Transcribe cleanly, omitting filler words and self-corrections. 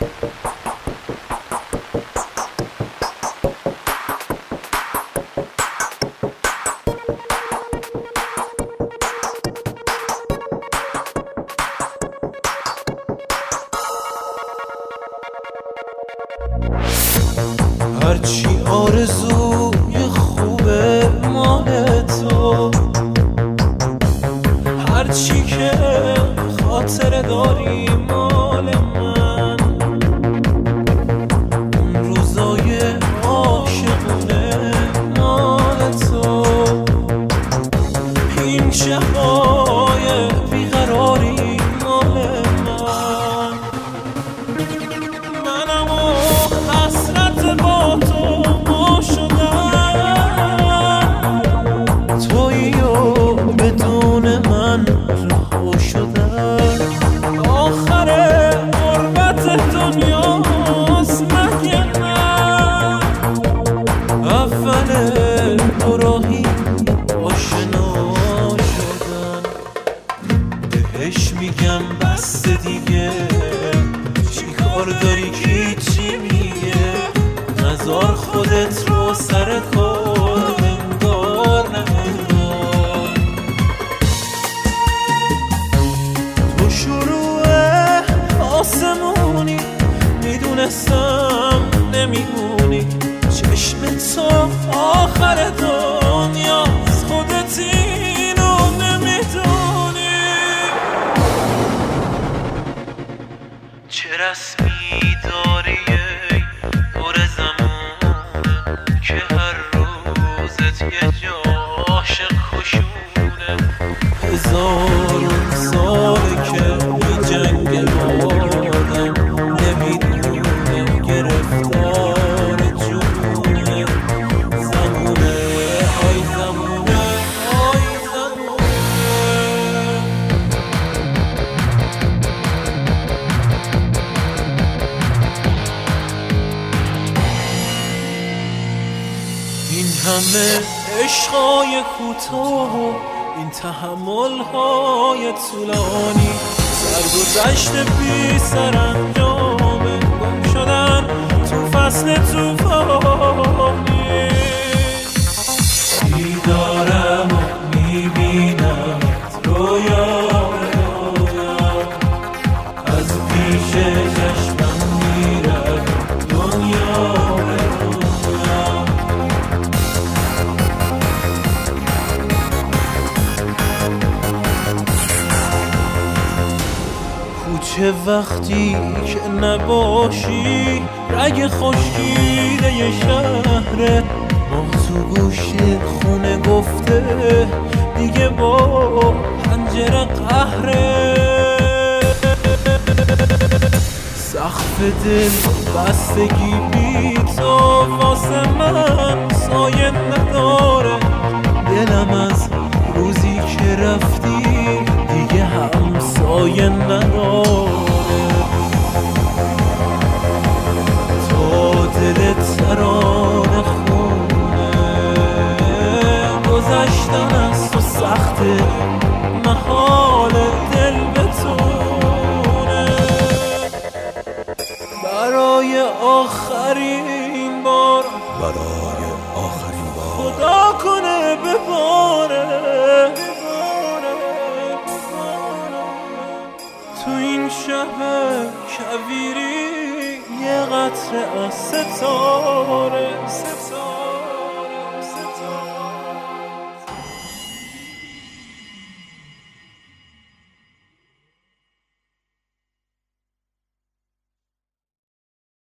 هرچی آرزوی خوبه مال تو، هرچی که خاطره داری مال من، اون روزای عاشقونه مال تو، این شبای بیقراری مال من، منم و حسرت با تو ما شدن، تویی و بدون من رها شدن، آخر غربت دنیاست مگه نه، اول دوراهی آشنا شدن، بهش میگم بس دیگه چی کار داری کی چی میگه، نذار خودت رو سر کار انگار نه انگار، تو شروع آسمونی میدونستم نمیمونی، چشم تو آخر دنیاست خودت اینو نمیدونی، چه رسمی داری ای دور زمونه که هر روزت یه جا عاشق خشونه، هزارون ساله که می جنگ آدم نمیدونه گرفتار جونه، زمونه آی زمونه آی زمونه. این همه عشقای کوتاه، این تحمل‌های طولانی، سرگذشت بی سرانجامه، گم شدن تو فصل طوفانی، دیدارم و میبینم رویا رویا، از پیش چشمم میره دنیا دنیا، کوچه وقتی که نباشی رگ خشکیده ی شهره، ماه تو گوشه خونه گفته دیگه با پنجره قهره، سقف دل بستگی بی تو واسه من سایه نداره، دلم از روزی که رفتی دیگه همسایه نداره، تا دلت ترانه خونه گذشتن از تو سخته، محال دل بتونه، برای آخرین بار خدا کنه بباره، تو این شب کویری یه قطره از ستاره.